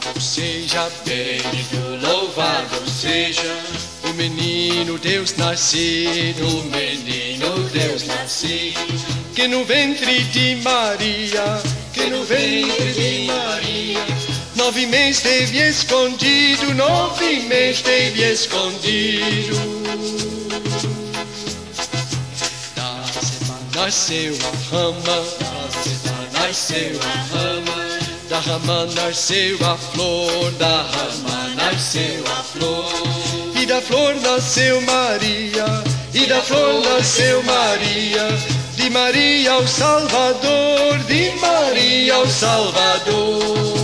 Seja bendito, louvado seja o menino Deus nascido, o menino Deus nascido, que no ventre de Maria, que no ventre de Maria, 9 meses esteve escondido, 9 meses esteve escondido. Da semana nasceu a rama, da semana nasceu a rama, da rama nasceu a flor, da rama nasceu a flor, e da flor nasceu Maria, e da flor nasceu Maria, de Maria o Salvador, de Maria o Salvador.